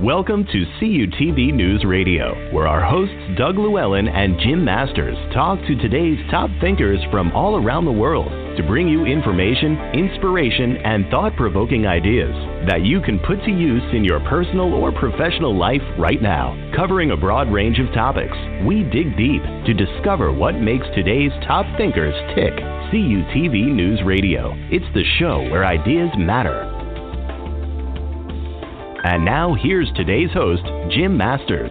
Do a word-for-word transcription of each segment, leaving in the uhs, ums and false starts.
Welcome to C U T V News Radio, where our hosts Doug Llewellyn and Jim Masters talk to today's top thinkers from all around the world to bring you information, inspiration, and thought-provoking ideas that you can put to use in your personal or professional life right now. Covering a broad range of topics, we dig deep to discover what makes today's top thinkers tick. C U T V News Radio. It's the show where ideas matter. And now, here's today's host, Jim Masters.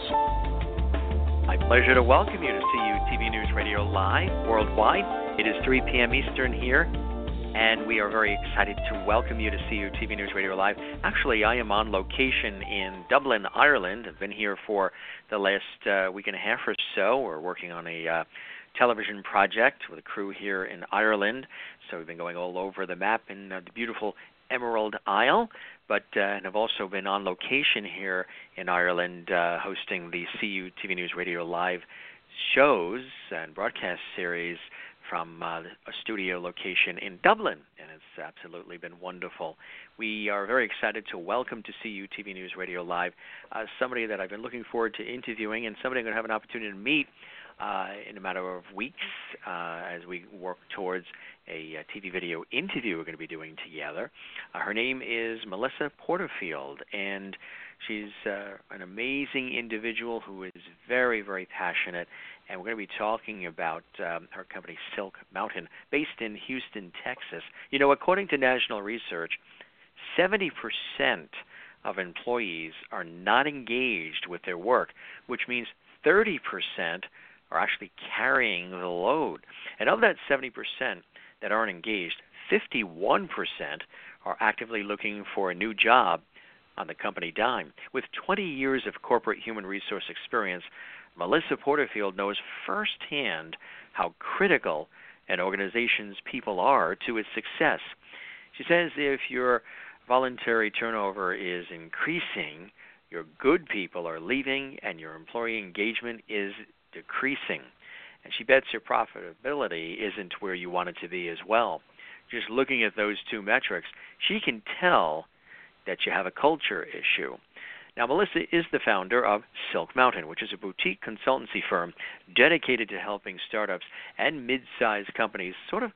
My pleasure to welcome you to C U T V News Radio Live worldwide. It is three p.m. Eastern here, and we are very excited to welcome you to C U T V News Radio Live. Actually, I am on location in Dublin, Ireland. I've been here for the last uh, week and a half or so. We're working on a uh, television project with a crew here in Ireland. So we've been going all over the map in uh, the beautiful Emerald Isle, but uh, and I've also been on location here in Ireland uh, hosting the C U T V News Radio Live shows and broadcast series from uh, a studio location in Dublin, and it's absolutely been wonderful. We are very excited to welcome to C U T V News Radio Live uh, somebody that I've been looking forward to interviewing and somebody I'm going to have an opportunity to meet Uh, in a matter of weeks uh, as we work towards a, a T V video interview we're going to be doing together. Uh, her name is Melissa Porterfield, and she's uh, an amazing individual who is very, very passionate, and we're going to be talking about um, her company Silk Mountain, based in Houston, Texas. You know, according to national research, seventy percent of employees are not engaged with their work, which means thirty percent are actually carrying the load. And of that seventy percent that aren't engaged, fifty-one percent are actively looking for a new job on the company dime. With twenty years of corporate human resource experience, Melissa Porterfield knows firsthand how critical an organization's people are to its success. She says if your voluntary turnover is increasing, your good people are leaving, and your employee engagement is decreasing. And she bets your profitability isn't where you want it to be as well. Just looking at those two metrics, she can tell that you have a culture issue. Now, Melissa is the founder of Silk Mountain, which is a boutique consultancy firm dedicated to helping startups and mid-sized companies sort of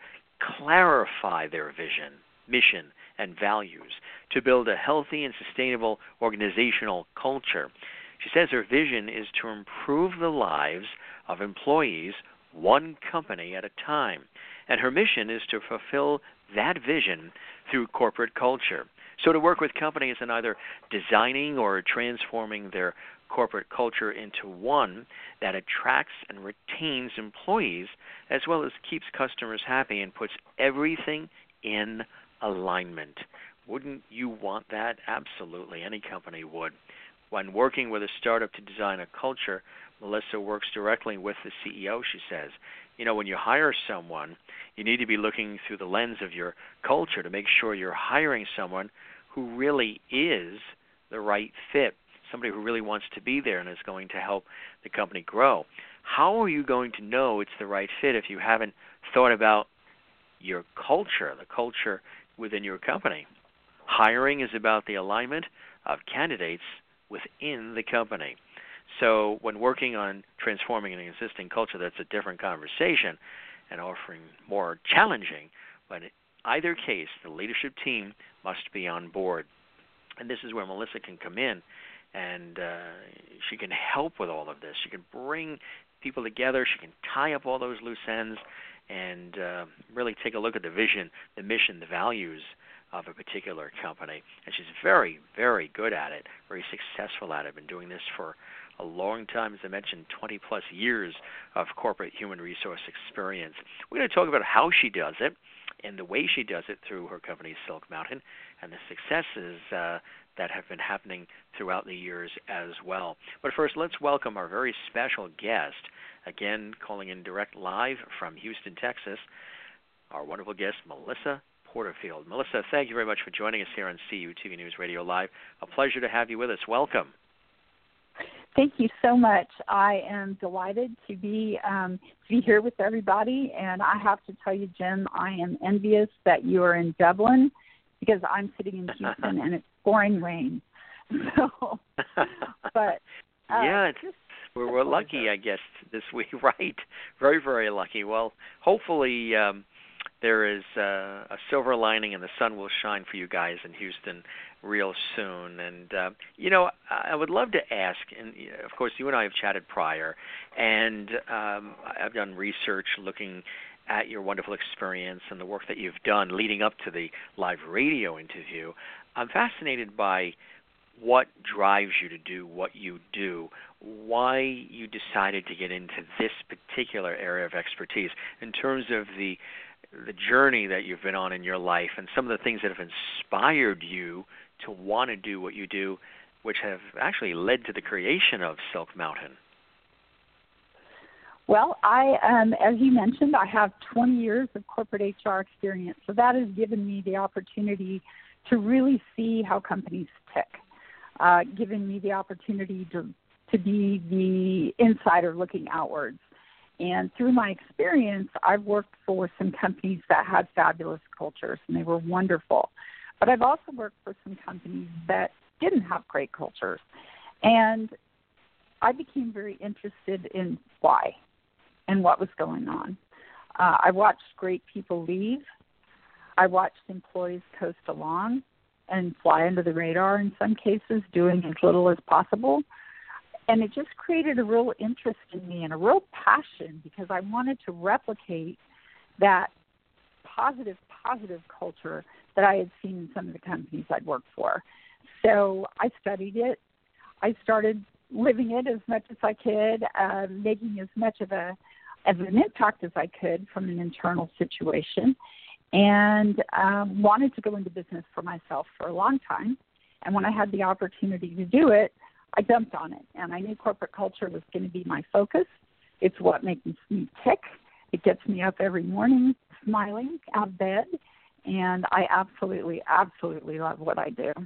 clarify their vision, mission, and values to build a healthy and sustainable organizational culture. She says her vision is to improve the lives of employees one company at a time, and her mission is to fulfill that vision through corporate culture. So to work with companies in either designing or transforming their corporate culture into one that attracts and retains employees, as well as keeps customers happy and puts everything in alignment. Wouldn't you want that? Absolutely. Any company would. When working with a startup to design a culture, Melissa works directly with the C E O, she says. You know, when you hire someone, you need to be looking through the lens of your culture to make sure you're hiring someone who really is the right fit, somebody who really wants to be there and is going to help the company grow. How are you going to know it's the right fit if you haven't thought about your culture, the culture within your company? Hiring is about the alignment of candidates within the company. So when working on transforming an existing culture, that's a different conversation and offering more challenging. But in either case, the leadership team must be on board. And this is where Melissa can come in, and uh, she can help with all of this. She can bring people together. She can tie up all those loose ends and uh, really take a look at the vision, the mission, the values of a particular company. And she's very, very good at it, very successful at it. Been doing this for a long time, as I mentioned, twenty plus years of corporate human resource experience. We're going to talk about how she does it and the way she does it through her company, Silk Mountain, and the successes uh, that have been happening throughout the years as well. But first, let's welcome our very special guest, again, calling in direct live from Houston, Texas, our wonderful guest, Melissa Porterfield. Melissa, thank you very much for joining us here on C U T V News Radio Live. A pleasure to have you with us. Welcome. Thank you so much. I am delighted to be um, to be here with everybody, and I have to tell you, Jim, I am envious that you are in Dublin because I'm sitting in Houston and it's pouring rain. So, but uh, yeah, it's, we're, we're lucky, I guess, this week, right? Very, very lucky. Well, hopefully um, there is uh, a silver lining and the sun will shine for you guys in Houston real soon. And, uh, you know, I would love to ask, and of course you and I have chatted prior, and um, I've done research looking at your wonderful experience and the work that you've done leading up to the live radio interview. I'm fascinated by what drives you to do what you do, why you decided to get into this particular area of expertise in terms of the the journey that you've been on in your life and some of the things that have inspired you to want to do what you do, which have actually led to the creation of Silk Mountain. Well, I, um, as you mentioned, I have twenty years of corporate H R experience, so that has given me the opportunity to really see how companies tick, uh, given me the opportunity to, to be the insider looking outwards. And through my experience, I've worked for some companies that had fabulous cultures, and they were wonderful. But I've also worked for some companies that didn't have great cultures. And I became very interested in why and what was going on. Uh, I watched great people leave. I watched employees coast along and fly under the radar in some cases, doing as little as possible. And it just created a real interest in me and a real passion because I wanted to replicate that positive, positive culture that I had seen in some of the companies I'd worked for. So I studied it. I started living it as much as I could, uh, making as much of a as an impact as I could from an internal situation, and um, wanted to go into business for myself for a long time. And when I had the opportunity to do it, I jumped on it. And I knew corporate culture was going to be my focus. It's what makes me tick. It gets me up every morning smiling out of bed. And I absolutely, absolutely love what I do.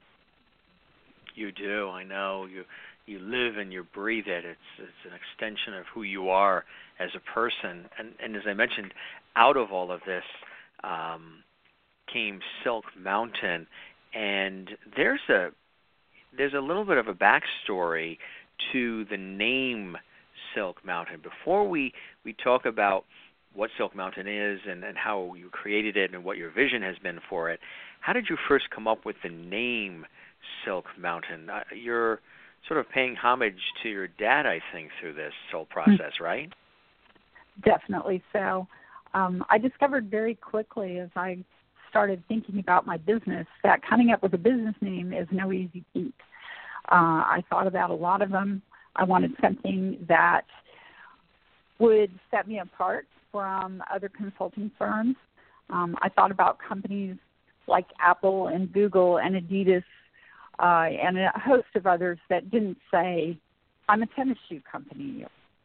You do. I know. You you live and you breathe it. It's it's an extension of who you are as a person. And, and as I mentioned, out of all of this um, came Silk Mountain. And there's a there's a little bit of a backstory to the name Silk Mountain. Before we, we talk about what Silk Mountain is and, and how you created it and what your vision has been for it, how did you first come up with the name Silk Mountain? Uh, you're sort of paying homage to your dad, I think, through this whole process, right? Definitely so. Um, I discovered very quickly as I started thinking about my business that coming up with a business name is no easy feat. Uh, I thought about a lot of them. I wanted something that would set me apart from other consulting firms. Um, I thought about companies like Apple and Google and Adidas uh, and a host of others that didn't say, I'm a tennis shoe company.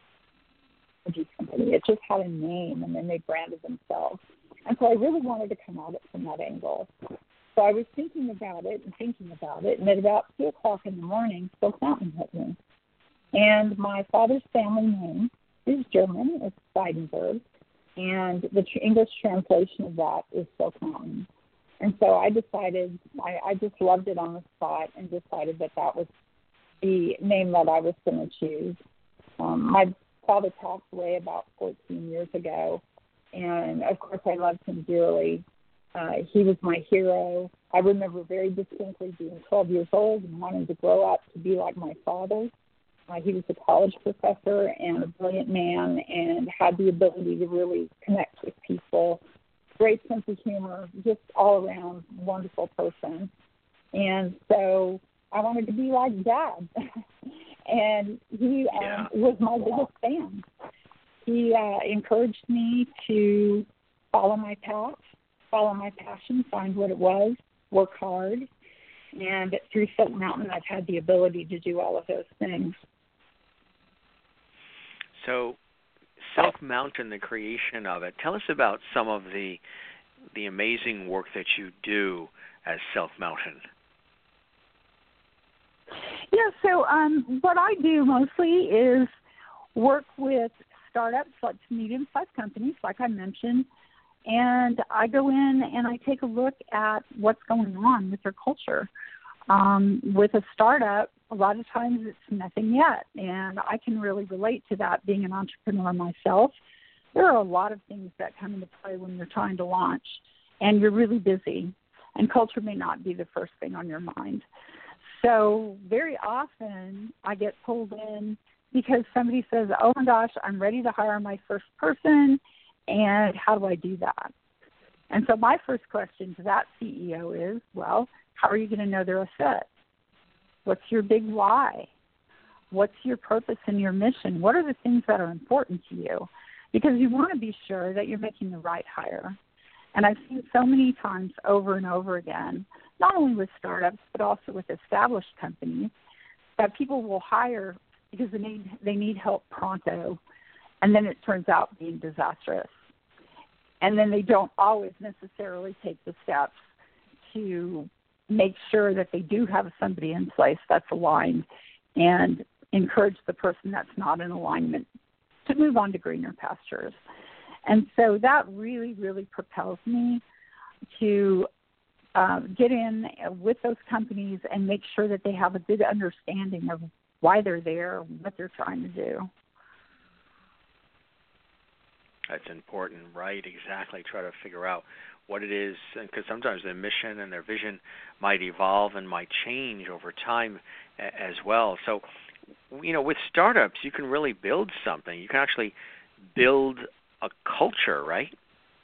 A shoe company. It just had a name, and then they branded themselves. And so I really wanted to come at it from that angle. So I was thinking about it and thinking about it, and at about two o'clock in the morning, Silk Mountain hit me. And my father's family name is German. It's Seidenberg. And the tr- English translation of that is Silk Mountain. And so I decided, I, I just loved it on the spot and decided that that was the name that I was going to choose. Um, my father passed away about fourteen years ago. And, of course, I loved him dearly. Uh, he was my hero. I remember very distinctly being twelve years old and wanting to grow up to be like my father. Uh, he was a college professor and a brilliant man and had the ability to really connect with people. Great sense of humor, just all around wonderful person. And so I wanted to be like Dad. And he yeah. um, was my biggest fan. He uh, encouraged me to follow my path, follow my passion, find what it was, work hard. And through Silk Mountain, I've had the ability to do all of those things. So Silk Mountain, the creation of it, tell us about some of the the amazing work that you do as Silk Mountain. Yeah, so um, what I do mostly is work with startups, like medium-sized companies, like I mentioned, and I go in and I take a look at what's going on with their culture. Um, with a startup, a lot of times it's nothing yet, and I can really relate to that being an entrepreneur myself. There are a lot of things that come into play when you're trying to launch, and you're really busy, and culture may not be the first thing on your mind. So very often I get pulled in because somebody says, oh my gosh, I'm ready to hire my first person, and how do I do that? And so my first question to that C E O is, well, how are you going to know they're a fit? What's your big why? What's your purpose and your mission? What are the things that are important to you? Because you want to be sure that you're making the right hire. And I've seen so many times over and over again, not only with startups, but also with established companies, that people will hire because they need, they need help pronto, and then it turns out being disastrous. And then they don't always necessarily take the steps to make sure that they do have somebody in place that's aligned and encourage the person that's not in alignment to move on to greener pastures. And so that really, really propels me to uh, get in with those companies and make sure that they have a good understanding of why they're there, what they're trying to do. That's important, right? Exactly. Try to figure out what it is, because sometimes their mission and their vision might evolve and might change over time a- as well. So, you know, with startups, you can really build something. You can actually build a culture, right?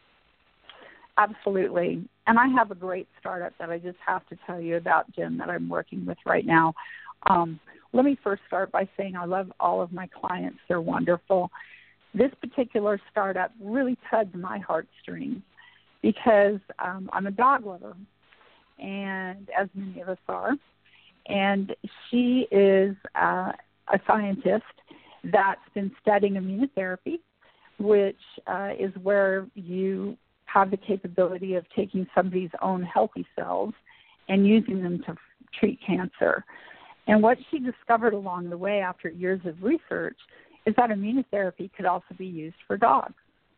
Absolutely. And I have a great startup that I just have to tell you about, Jim, that I'm working with right now. Um, let me first start by saying I love all of my clients. They're wonderful. This particular startup really tugged my heartstrings because um, I'm a dog lover, and as many of us are, and she is uh, a scientist that's been studying immunotherapy, which uh, is where you have the capability of taking somebody's own healthy cells and using them to f- treat cancer. And what she discovered along the way after years of research is that immunotherapy could also be used for dogs.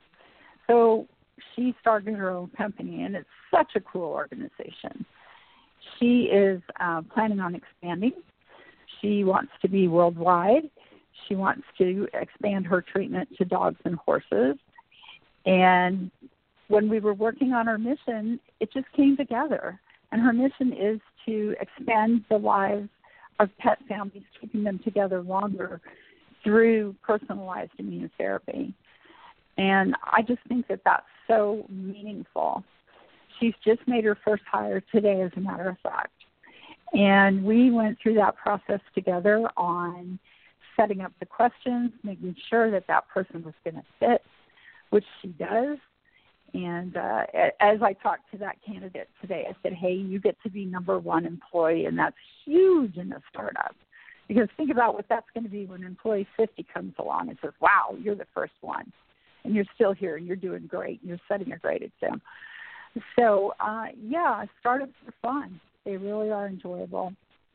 So she started her own company, and it's such a cool organization. She is uh, planning on expanding. She wants to be worldwide. She wants to expand her treatment to dogs and horses. And when we were working on our mission, it just came together. And her mission is to expand the lives of pet families, keeping them together longer through personalized immunotherapy. And I just think that that's so meaningful. She's just made her first hire today, as a matter of fact. And we went through that process together on setting up the questions, making sure that that person was going to fit, which she does. And uh, as I talked to that candidate today, I said, hey, you get to be number one employee, and that's huge in a startup. Because think about what that's going to be when employee fifty comes along and says, wow, you're the first one, and you're still here, and you're doing great, and you're setting a great example. So, uh, yeah, startups are fun. They really are enjoyable.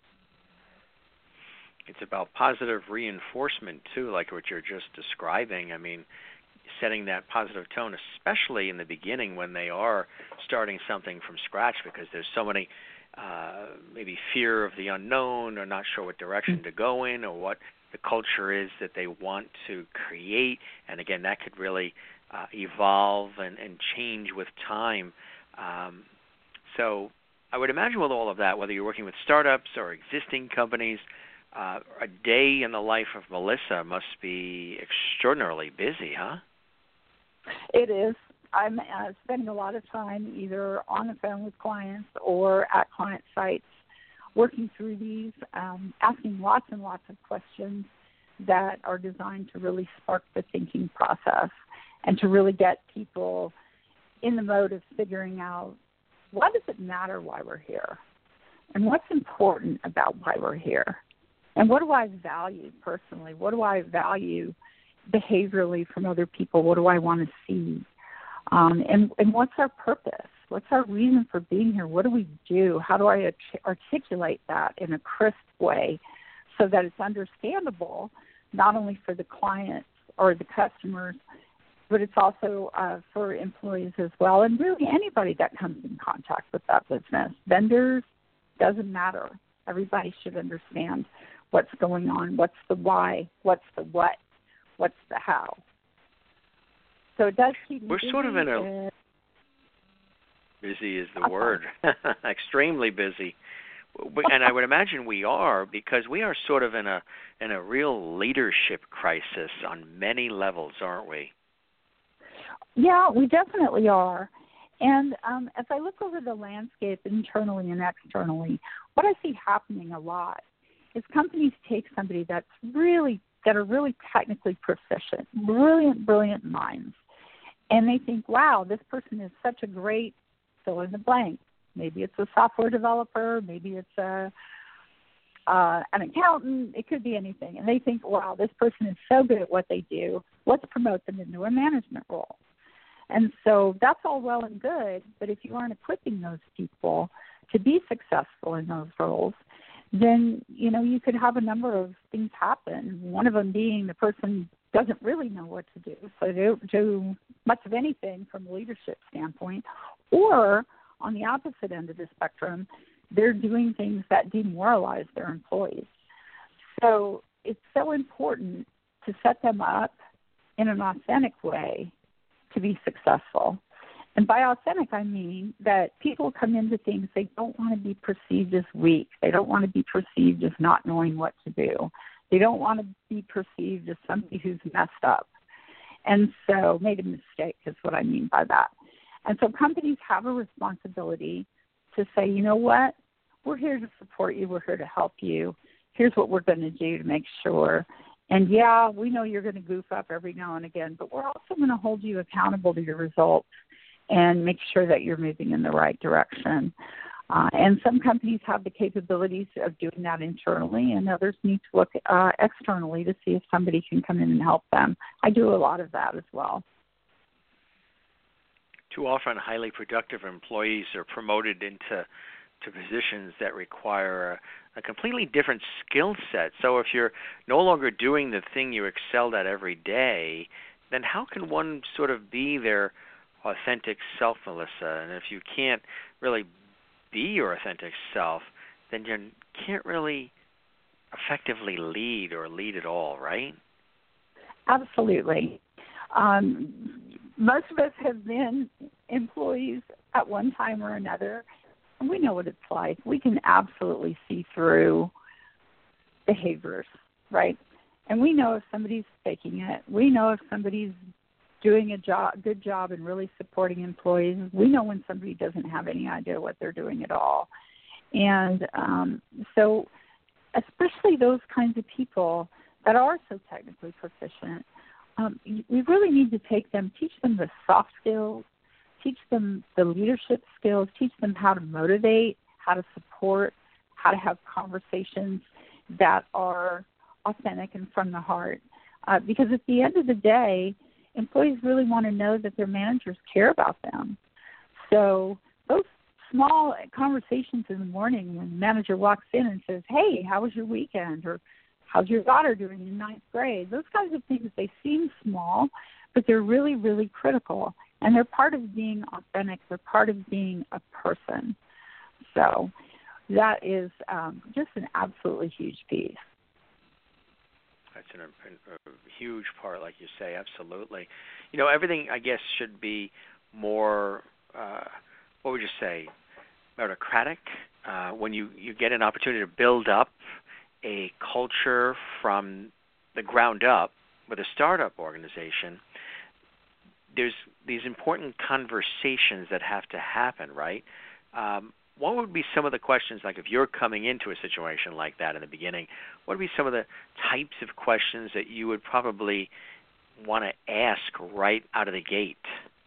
It's about positive reinforcement, too, like what you're just describing. I mean, setting that positive tone, especially in the beginning when they are starting something from scratch, because there's so many, uh, maybe fear of the unknown, or not sure what direction to go in, or what the culture is that they want to create. And again, that could really uh, evolve and, and change with time. Um, so I would imagine with all of that, whether you're working with startups or existing companies, uh, a day in the life of Melissa must be extraordinarily busy, huh? It is. I'm uh, spending a lot of time either on the phone with clients or at client sites working through these, um, asking lots and lots of questions that are designed to really spark the thinking process and to really get people in the mode of figuring out, what does it matter why we're here? And what's important about why we're here? And what do I value personally? What do I value behaviorally from other people? What do I want to see? Um, and, and what's our purpose? What's our reason for being here? What do we do? How do I articulate that in a crisp way so that it's understandable, not only for the clients or the customers, but it's also uh, for employees as well, and really anybody that comes in contact with that business, vendors, Doesn't matter. Everybody should understand what's going on, what's the why, what's the what, what's the how. So it does keep me We're busy. sort of in a... And, busy is the word. Extremely busy. And I would imagine we are, because we are sort of in a in a real leadership crisis on many levels, aren't we? Yeah, we definitely are. And um, as I look over the landscape internally and externally, what I see happening a lot is companies take somebody that's really that are really technically proficient, brilliant, brilliant minds, and they think, wow, this person is such a great fill in the blank. Maybe it's a software developer, maybe it's a uh, an accountant, it could be anything. And they think, wow, this person is so good at what they do, let's promote them into a management role. And so that's all well and good, but if you aren't equipping those people to be successful in those roles, then, you know, you could have a number of things happen. One of them being the person doesn't really know what to do, so they don't do much of anything from a leadership standpoint. Or on the opposite end of the spectrum, they're doing things that demoralize their employees. So it's so important to set them up in an authentic way to be successful. And by authentic, I mean that people come into things, they don't want to be perceived as weak. They don't want to be perceived as not knowing what to do. They don't want to be perceived as somebody who's messed up. And so made a mistake is what I mean by that. And so companies have a responsibility to say, you know what, we're here to support you. We're here to help you. Here's what we're going to do to make sure. And, yeah, we know you're going to goof up every now and again, but we're also going to hold you accountable to your results and make sure that you're moving in the right direction. Uh, and some companies have the capabilities of doing that internally, and others need to look uh, externally to see if somebody can come in and help them. I do a lot of that as well. Too often, highly productive employees are promoted into to positions that require a, a completely different skill set. So if you're no longer doing the thing you excelled at every day, then how can one sort of be their authentic self, Melissa? And if you can't really be your authentic self, then you can't really effectively lead or lead at all, right? Absolutely. Um, most of us have been employees at one time or another, and we know what it's like. We can absolutely see through behaviors, right? And we know if somebody's faking it. We know if somebody's doing a job, good job and really supporting employees. We know when somebody doesn't have any idea what they're doing at all. And um, so especially those kinds of people that are so technically proficient, um, we really need to take them, teach them the soft skills, teach them the leadership skills, teach them how to motivate, how to support, how to have conversations that are authentic and from the heart. Uh, because at the end of the day, employees really want to know that their managers care about them. So those small conversations in the morning when the manager walks in and says, hey, how was your weekend? Or how's your daughter doing in ninth grade? Those kinds of things, they seem small, but they're really, really critical. And they're part of being authentic. They're part of being a person. So that is um, just an absolutely huge piece. That's an, a, a huge part, like you say, absolutely. You know, everything, I guess, should be more, uh, what would you say, meritocratic. Uh, when you, you get an opportunity to build up a culture from the ground up with a startup organization, there's these important conversations that have to happen, right? Um, what would be some of the questions, like if you're coming into a situation like that in the beginning, what would be some of the types of questions that you would probably want to ask right out of the gate?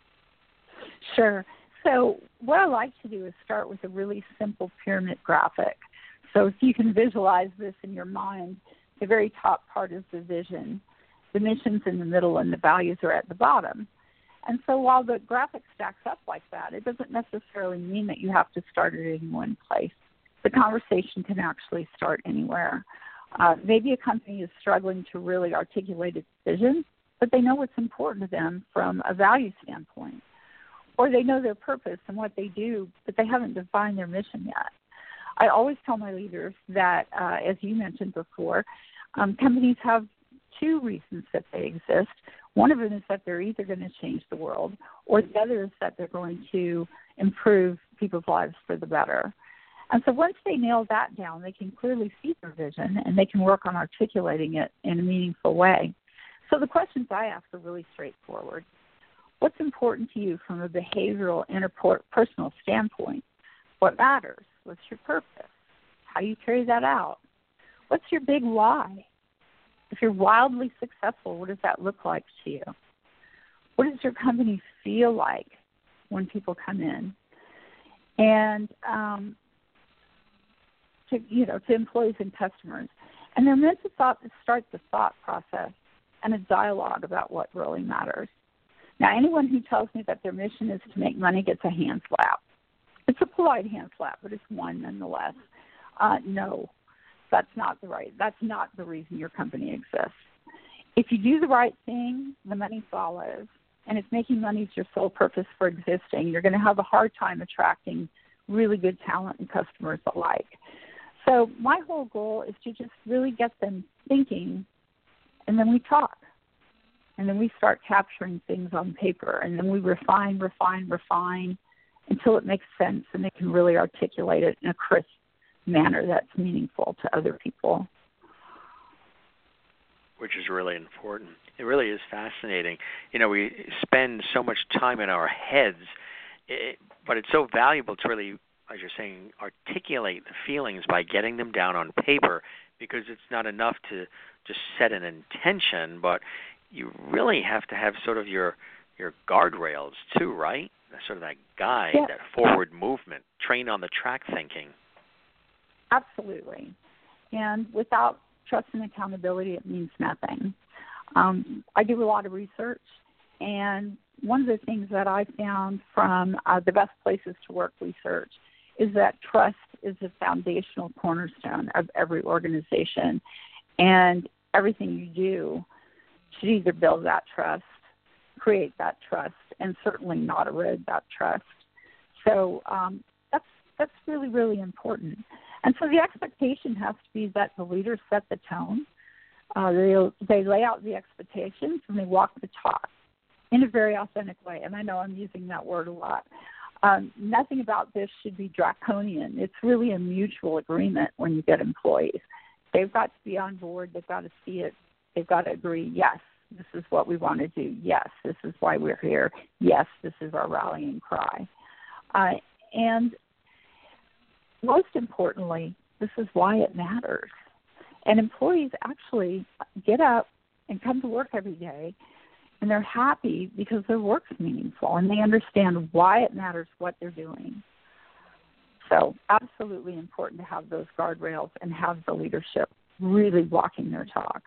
Sure. So what I like to do is start with a really simple pyramid graphic. So if you can visualize this in your mind, the very top part is the vision. The mission's in the middle and the values are at the bottom. And so while the graphic stacks up like that, it doesn't necessarily mean that you have to start it in one place. The conversation can actually start anywhere. Uh, maybe a company is struggling to really articulate its vision, but they know what's important to them from a value standpoint. Or they know their purpose and what they do, but they haven't defined their mission yet. I always tell my leaders that, uh, as you mentioned before, um, companies have two reasons that they exist. One of them is that they're either going to change the world, or the other is that they're going to improve people's lives for the better. And so once they nail that down, they can clearly see their vision, and they can work on articulating it in a meaningful way. So the questions I ask are really straightforward. What's important to you from a behavioral, interpersonal standpoint? What matters? What's your purpose? How do you carry that out? What's your big why? If you're wildly successful, what does that look like to you? What does your company feel like when people come in? And um, to you know, to employees and customers, and they're meant to thought to start the thought process and a dialogue about what really matters. Now, anyone who tells me that their mission is to make money gets a hand slap. It's a polite hand slap, but it's one nonetheless. Uh, no, that's not the right. That's not the reason your company exists. If you do the right thing, the money follows. And if making money is your sole purpose for existing, you're going to have a hard time attracting really good talent and customers alike. So my whole goal is to just really get them thinking, and then we talk. And then we start capturing things on paper, and then we refine, refine, refine until it makes sense and they can really articulate it in a crisp manner that's meaningful to other people. Which is really important. It really is fascinating. You know, we spend so much time in our heads, it, but it's so valuable to really, as you're saying, articulate the feelings by getting them down on paper, because it's not enough to just set an intention, but you really have to have sort of your your guardrails too, right? Sort of that guide, yeah. that forward movement, train on the track thinking. Absolutely. And without trust and accountability, it means nothing. Um, I do a lot of research, and one of the things that I found from uh, the best places to work research is that trust is a foundational cornerstone of every organization, and everything you do should either build that trust, create that trust, and certainly not erode that trust. So um, that's that's really, really important. And so the expectation has to be that the leaders set the tone. Uh, they they lay out the expectations, and they walk the talk in a very authentic way. And I know I'm using that word a lot. Um, nothing about this should be draconian. It's really a mutual agreement when you get employees. They've got to be on board. They've got to see it. They've got to agree, yes, this is what we want to do. Yes, this is why we're here. Yes, this is our rallying cry. Uh, and most importantly, this is why it matters. And employees actually get up and come to work every day, and they're happy because their work's meaningful, and they understand why it matters what they're doing. So absolutely important to have those guardrails and have the leadership really walking their talk.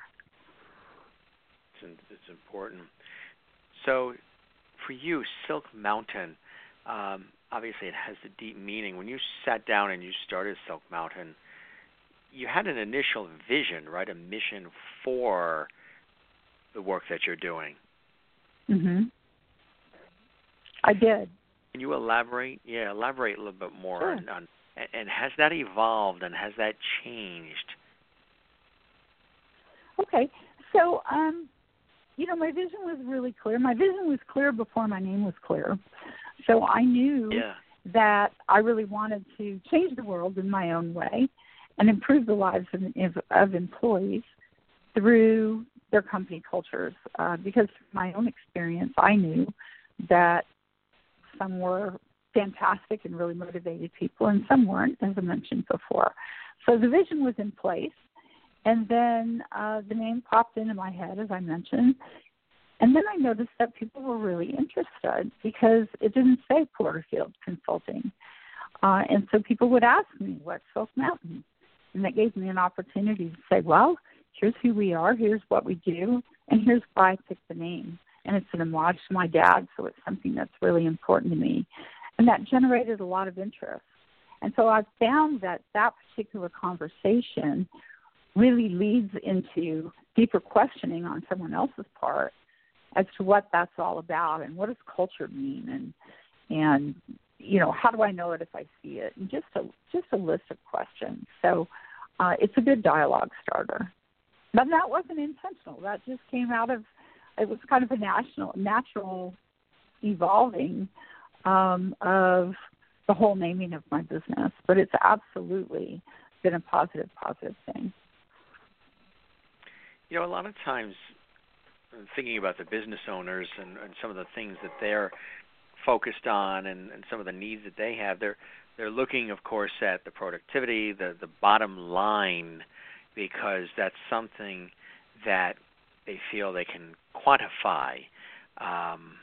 It's, it's important. So for you, Silk Mountain, um, obviously it has a deep meaning. When you sat down and you started Silk Mountain, you had an initial vision, right, a mission for the work that you're doing. Mm-hmm. I did. Can you elaborate? Yeah, elaborate a little bit more Sure. on, on and has that evolved and has that changed? Okay. So, um, you know, my vision was really clear. My vision was clear before my name was clear. So I knew yeah. that I really wanted to change the world in my own way and improve the lives of, of, of employees through their company cultures. Uh, because from my own experience, I knew that some were fantastic and really motivated people, and some weren't, as I mentioned before. So the vision was in place, and then uh, the name popped into my head, as I mentioned, and then I noticed that people were really interested because it didn't say Porterfield Consulting. Uh, and so people would ask me, what's Silk Mountain? And that gave me an opportunity to say, well, here's who we are, here's what we do, and here's why I picked the name. And it's an homage to my dad, so it's something that's really important to me. And that generated a lot of interest. And so I've found that that particular conversation really leads into deeper questioning on someone else's part as to what that's all about and what does culture mean and, and you know, how do I know it if I see it? And just a just a list of questions. So uh, it's a good dialogue starter. But that wasn't intentional. That just came out of, it was kind of a national, natural evolving um, of the whole naming of my business. But it's absolutely been a positive, positive thing. You know, a lot of times, thinking about the business owners and, and some of the things that they're focused on and, and some of the needs that they have, they're they're looking, of course, at the productivity, the, the bottom line, because that's something that they feel they can quantify. Um,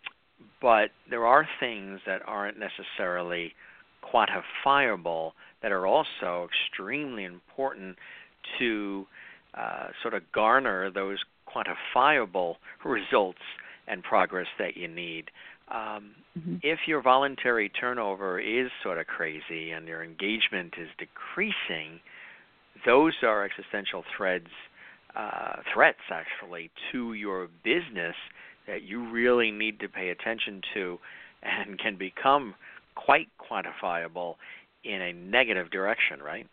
but there are things that aren't necessarily quantifiable that are also extremely important to uh, sort of garner those quantifiable results and progress that you need. Um, mm-hmm. If your voluntary turnover is sort of crazy and your engagement is decreasing, those are existential threads, uh, threats actually to your business that you really need to pay attention to and can become quite quantifiable in a negative direction, right?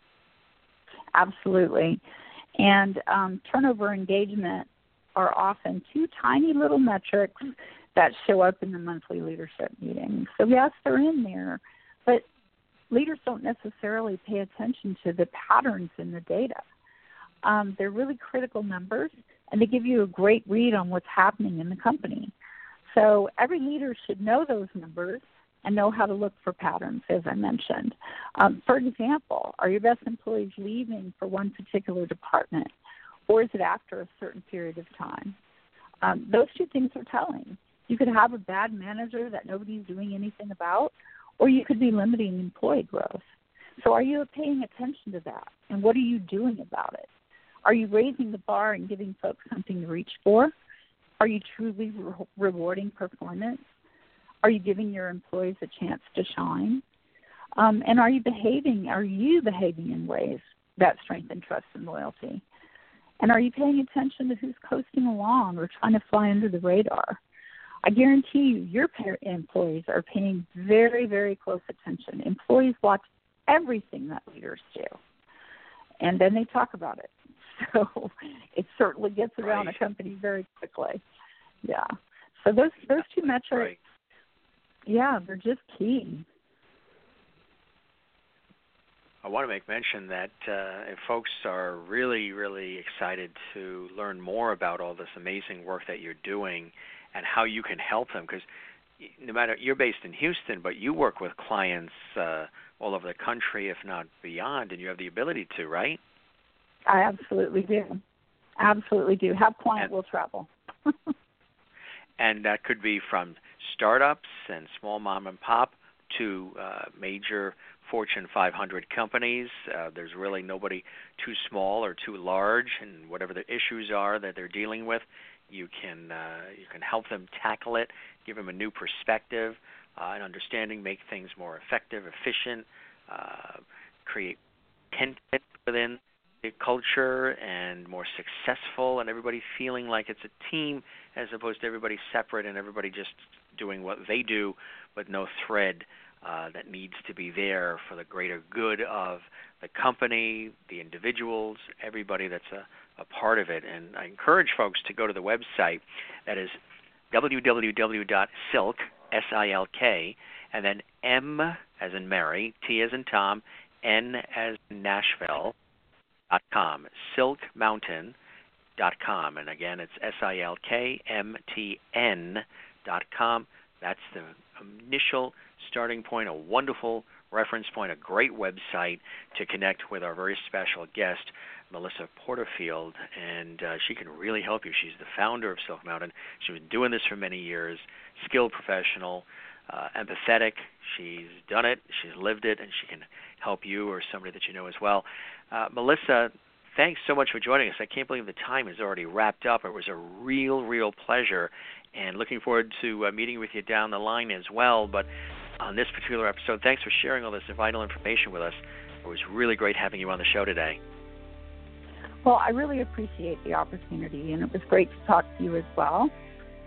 Absolutely. And um, turnover, engagement are often two tiny little metrics that show up in the monthly leadership meeting. So yes, they're in there, but leaders don't necessarily pay attention to the patterns in the data. Um, they're really critical numbers, and they give you a great read on what's happening in the company. So every leader should know those numbers and know how to look for patterns, as I mentioned. Um, for example, are your best employees leaving for one particular department, or is it after a certain period of time? Um, those two things are telling. You could have a bad manager that nobody's doing anything about, or you could be limiting employee growth. So are you paying attention to that, and what are you doing about it? Are you raising the bar and giving folks something to reach for? Are you truly re- rewarding performance? Are you giving your employees a chance to shine? Um, and are you behaving, are you behaving in ways that strengthen trust and loyalty? And are you paying attention to who's coasting along or trying to fly under the radar? I guarantee you, your employees are paying very, very close attention. Employees watch everything that leaders do, and then they talk about it. So it certainly gets around right. a company very quickly. Yeah. So those those two metrics, right. yeah, they're just key. I want to make mention that uh, if folks are really, really excited to learn more about all this amazing work that you're doing and how you can help them, because no matter, you're based in Houston, but you work with clients uh, all over the country, if not beyond, and you have the ability to, right? I absolutely do. Absolutely do. Have client and, will travel. And that could be from startups and small mom and pop to uh, major Fortune five hundred companies. Uh, there's really nobody too small or too large, and whatever the issues are that they're dealing with, you can uh, you can help them tackle it, give them a new perspective uh, and understanding, make things more effective, efficient, uh, create content within the culture and more successful, and everybody feeling like it's a team as opposed to everybody separate and everybody just doing what they do, but no thread uh, that needs to be there for the greater good of the company, the individuals, everybody that's a, a part of it. And I encourage folks to go to the website. That is w w w dot silk, S I L K, and then M as in Mary, T as in Tom, N as in Nashville, dot com, silk mountain dot com. And again, it's S I L K M T N dot com. That's the initial starting point, a wonderful reference point, a great website to connect with our very special guest, Melissa Porterfield, and uh, she can really help you. She's the founder of Silk Mountain. She's been doing this for many years, skilled professional, uh, empathetic. She's done it, she's lived it, and she can help you or somebody that you know as well. Uh, Melissa, thanks so much for joining us. I can't believe the time is already wrapped up. It was a real, real pleasure, and looking forward to uh, meeting with you down the line as well. But on this particular episode, thanks for sharing all this vital information with us. It was really great having you on the show today. Well, I really appreciate the opportunity, and it was great to talk to you as well.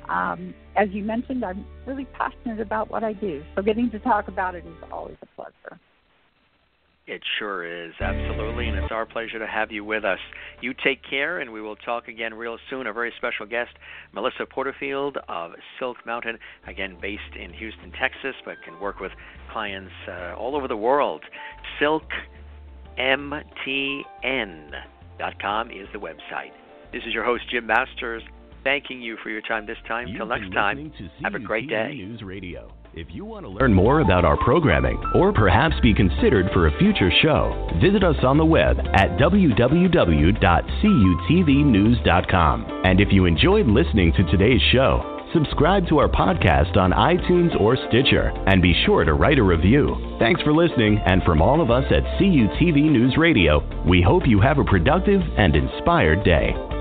Um, as you mentioned, I'm really passionate about what I do, so getting to talk about it is always a pleasure. It sure is, absolutely, and it's our pleasure to have you with us. You take care, and we will talk again real soon. A very special guest, Melissa Porterfield of Silk Mountain, again based in Houston, Texas, but can work with clients uh, all over the world. silk m t n dot com is the website. This is your host, Jim Masters, thanking you for your time this time. Till next time, have a great day. News Radio. If you want to learn more about our programming or perhaps be considered for a future show, visit us on the web at w w w dot c u t v news dot com. And if you enjoyed listening to today's show, subscribe to our podcast on iTunes or Stitcher, and be sure to write a review. Thanks for listening, and from all of us at C U T V News Radio, we hope you have a productive and inspired day.